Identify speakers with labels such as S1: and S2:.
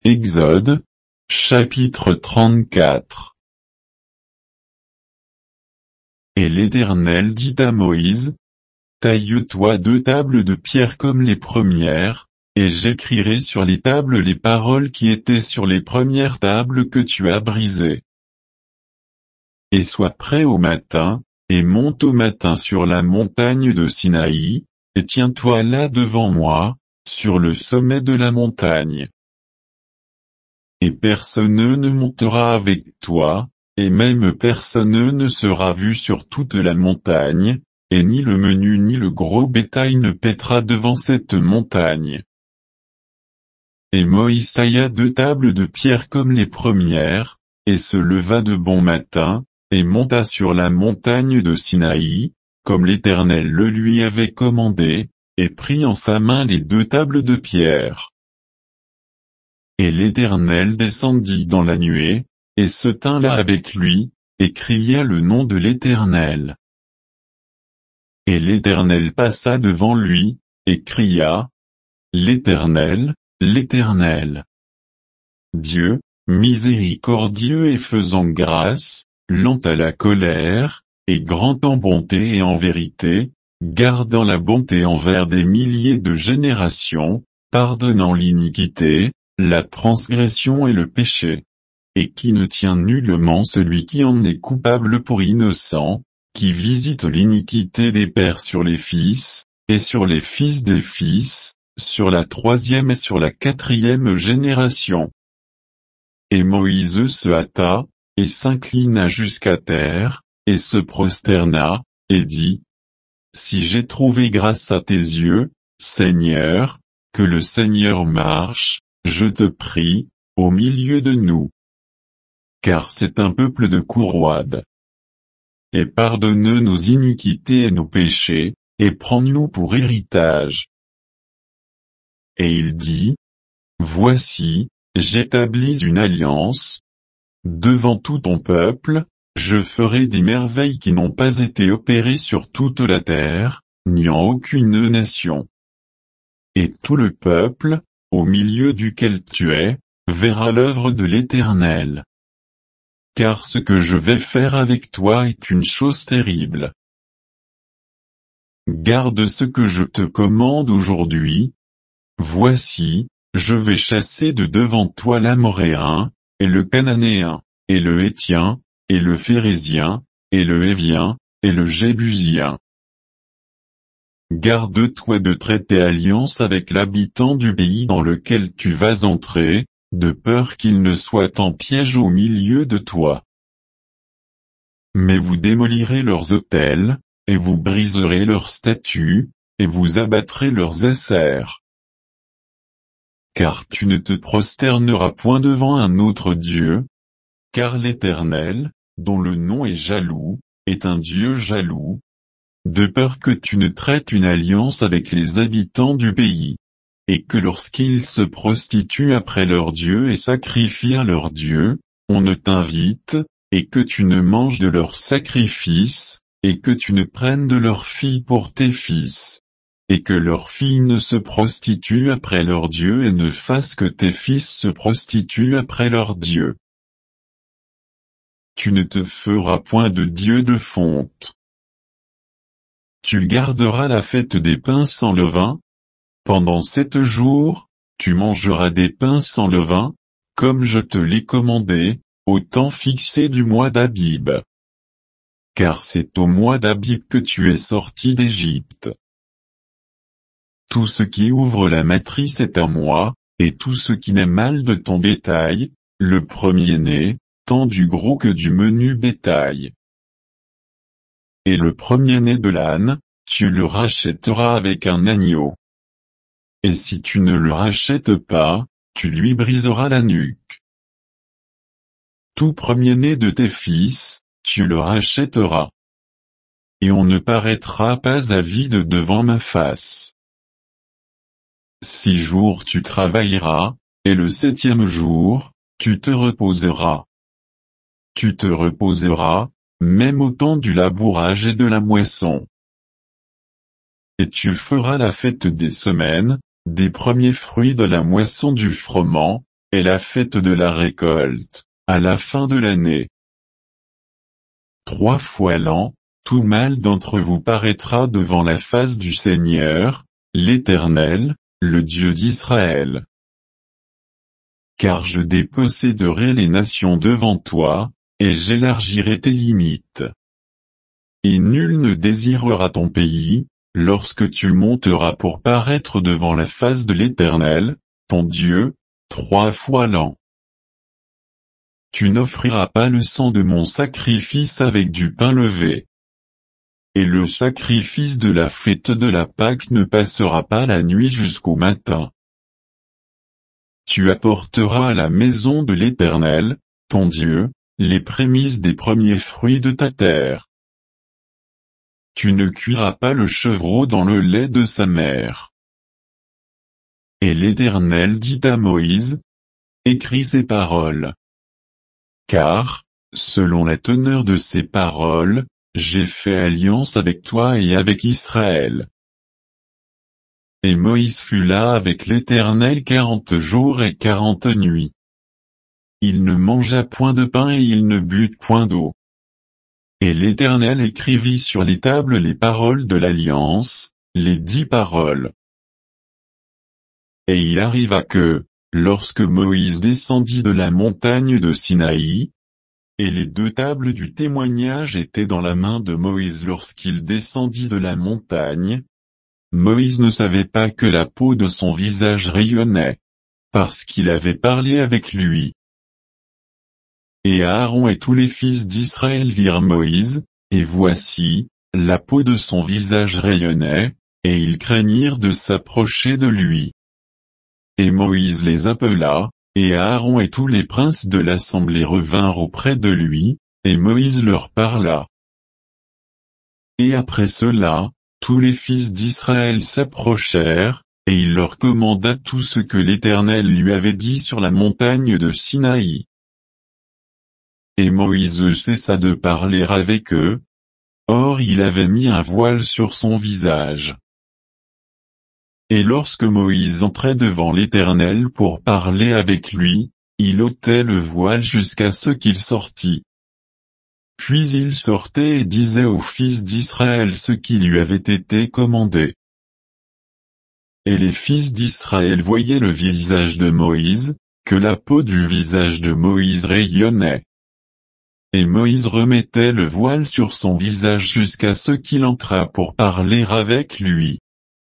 S1: Exode, chapitre 34. Et l'Éternel dit à Moïse, taille-toi 2 tables de pierre comme les premières, et j'écrirai sur les tables les paroles qui étaient sur les premières tables que tu as brisées. Et sois prêt au matin, et monte au matin sur la montagne de Sinaï, et tiens-toi là devant moi, sur le sommet de la montagne. Et personne ne montera avec toi, et même personne ne sera vu sur toute la montagne, et ni le menu ni le gros bétail ne paîtra devant cette montagne. Et Moïse tailla 2 tables de pierre comme les premières, et se leva de bon matin, et monta sur la montagne de Sinaï, comme l'Éternel le lui avait commandé, et prit en sa main les 2 tables de pierre. Et l'Éternel descendit dans la nuée, et se tint là avec lui, et cria le nom de l'Éternel. Et l'Éternel passa devant lui, et cria, l'Éternel, l'Éternel. Dieu, miséricordieux et faisant grâce, lent à la colère, et grand en bonté et en vérité, gardant la bonté envers des milliers de générations, pardonnant l'iniquité, la transgression et le péché. Et qui ne tient nullement celui qui en est coupable pour innocent, qui visite l'iniquité des pères sur les fils, et sur les fils des fils, sur la 3e et sur la 4e génération. Et Moïse se hâta, et s'inclina jusqu'à terre, et se prosterna, et dit, si j'ai trouvé grâce à tes yeux, Seigneur, que le Seigneur marche, je te prie, au milieu de nous. Car c'est un peuple de courouades. Et pardonne nos iniquités et nos péchés, et prends-nous pour héritage. Et il dit, voici, j'établis une alliance. Devant tout ton peuple, je ferai des merveilles qui n'ont pas été opérées sur toute la terre, ni en aucune nation. Et tout le peuple, au milieu duquel tu es, verra l'œuvre de l'Éternel. Car ce que je vais faire avec toi est une chose terrible. Garde ce que je te commande aujourd'hui. Voici, je vais chasser de devant toi l'Amoréen, et le Cananéen, et le Héthien, et le Phérézien, et le Hévien, et le Jébusien. Garde-toi de traiter alliance avec l'habitant du pays dans lequel tu vas entrer, de peur qu'il ne soit en piège au milieu de toi. Mais vous démolirez leurs autels, et vous briserez leurs statues, et vous abattrez leurs asserts. Car tu ne te prosterneras point devant un autre Dieu, car l'Éternel, dont le nom est jaloux, est un Dieu jaloux, de peur que tu ne traites une alliance avec les habitants du pays, et que lorsqu'ils se prostituent après leur Dieu et sacrifient à leur Dieu, on ne t'invite, et que tu ne manges de leurs sacrifices, et que tu ne prennes de leurs filles pour tes fils, et que leurs filles ne se prostituent après leur Dieu et ne fassent que tes fils se prostituent après leur Dieu. Tu ne te feras point de Dieu de fonte. Tu garderas la fête des pains sans levain. Pendant 7 jours, tu mangeras des pains sans levain, comme je te l'ai commandé, au temps fixé du mois d'Abib. Car c'est au mois d'Abib que tu es sorti d'Égypte. Tout ce qui ouvre la matrice est à moi, et tout ce qui naît mal de ton bétail, le premier-né, tant du gros que du menu bétail. Et le premier-né de l'âne, tu le rachèteras avec un agneau. Et si tu ne le rachètes pas, tu lui briseras la nuque. Tout premier-né de tes fils, tu le rachèteras. Et on ne paraîtra pas à vide devant ma face. 6 jours tu travailleras, et le 7e jour, tu te reposeras. Tu te reposeras, même au temps du labourage et de la moisson. Et tu feras la fête des semaines, des premiers fruits de la moisson du froment, est la fête de la récolte, à la fin de l'année. 3 fois l'an, tout mâle d'entre vous paraîtra devant la face du Seigneur, l'Éternel, le Dieu d'Israël. Car je déposséderai les nations devant toi, et j'élargirai tes limites. Et nul ne désirera ton pays, lorsque tu monteras pour paraître devant la face de l'Éternel, ton Dieu, 3 fois l'an. Tu n'offriras pas le sang de mon sacrifice avec du pain levé. Et le sacrifice de la fête de la Pâque ne passera pas la nuit jusqu'au matin. Tu apporteras à la maison de l'Éternel, ton Dieu, les prémices des premiers fruits de ta terre. Tu ne cuiras pas le chevreau dans le lait de sa mère. Et l'Éternel dit à Moïse, écris ces paroles. Car, selon la teneur de ces paroles, j'ai fait alliance avec toi et avec Israël. Et Moïse fut là avec l'Éternel 40 jours et 40 nuits. Il ne mangea point de pain et il ne but point d'eau. Et l'Éternel écrivit sur les tables les paroles de l'alliance, les 10 paroles. Et il arriva que, lorsque Moïse descendit de la montagne de Sinaï, et les 2 tables du témoignage étaient dans la main de Moïse lorsqu'il descendit de la montagne, Moïse ne savait pas que la peau de son visage rayonnait, parce qu'il avait parlé avec lui. Et Aaron et tous les fils d'Israël virent Moïse, et voici, la peau de son visage rayonnait, et ils craignirent de s'approcher de lui. Et Moïse les appela, et Aaron et tous les princes de l'assemblée revinrent auprès de lui, et Moïse leur parla. Et après cela, tous les fils d'Israël s'approchèrent, et il leur commanda tout ce que l'Éternel lui avait dit sur la montagne de Sinaï. Et Moïse cessa de parler avec eux. Or il avait mis un voile sur son visage. Et lorsque Moïse entrait devant l'Éternel pour parler avec lui, il ôtait le voile jusqu'à ce qu'il sortît. Puis il sortait et disait aux fils d'Israël ce qui lui avait été commandé. Et les fils d'Israël voyaient le visage de Moïse, que la peau du visage de Moïse rayonnait. Et Moïse remettait le voile sur son visage jusqu'à ce qu'il entrât pour parler avec lui.